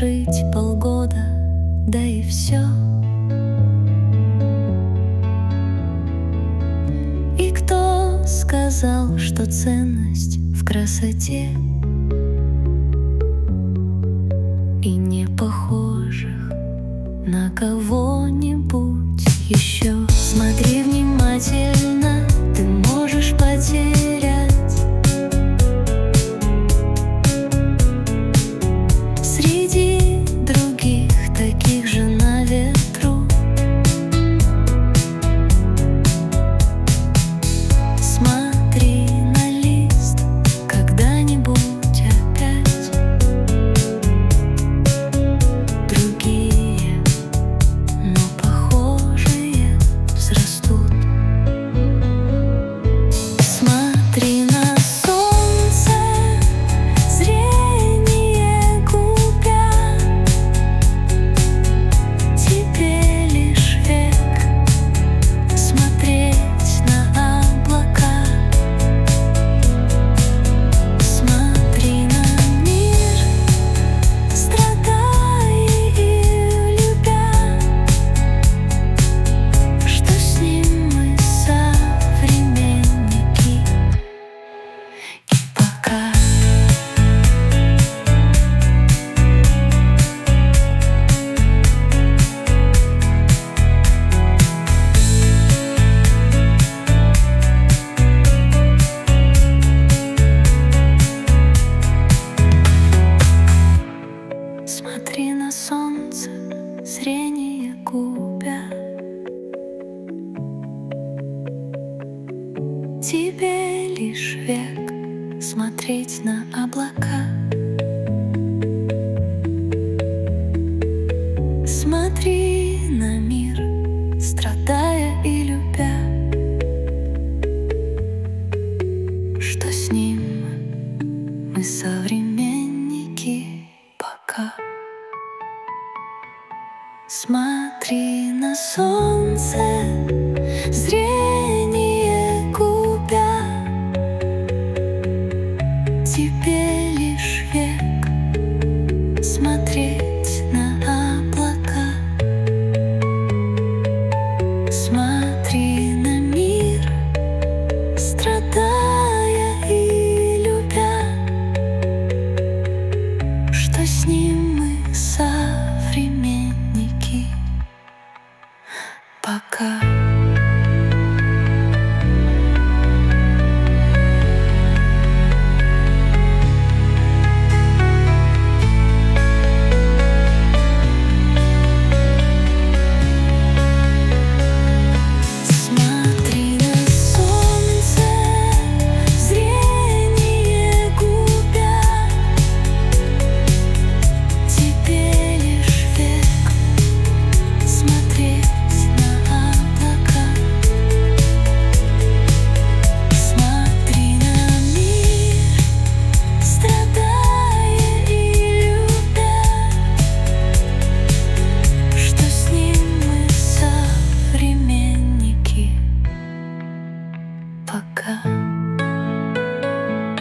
прожить полгода, да и все. И кто сказал, что ценность в красоте и не похожих на кого-нибудь еще? Смотри внимательно, ты можешь потерять среди других таких же на ветру. Смотри на лист когда-нибудь опять. Другие, но похожие взрастут. Смотри на солнце, зрение губя. Тебе лишь век смотреть на облака. Смотри на мир, страдая и любя. Что с ним мы современники? И пока смотри на солнце, зрение губя. Тебе лишь век смотреть на облака. Смотри на мир, страдая и любя. Что с ним мы современники пока. Смотри на солнце, зрение губя. Тебе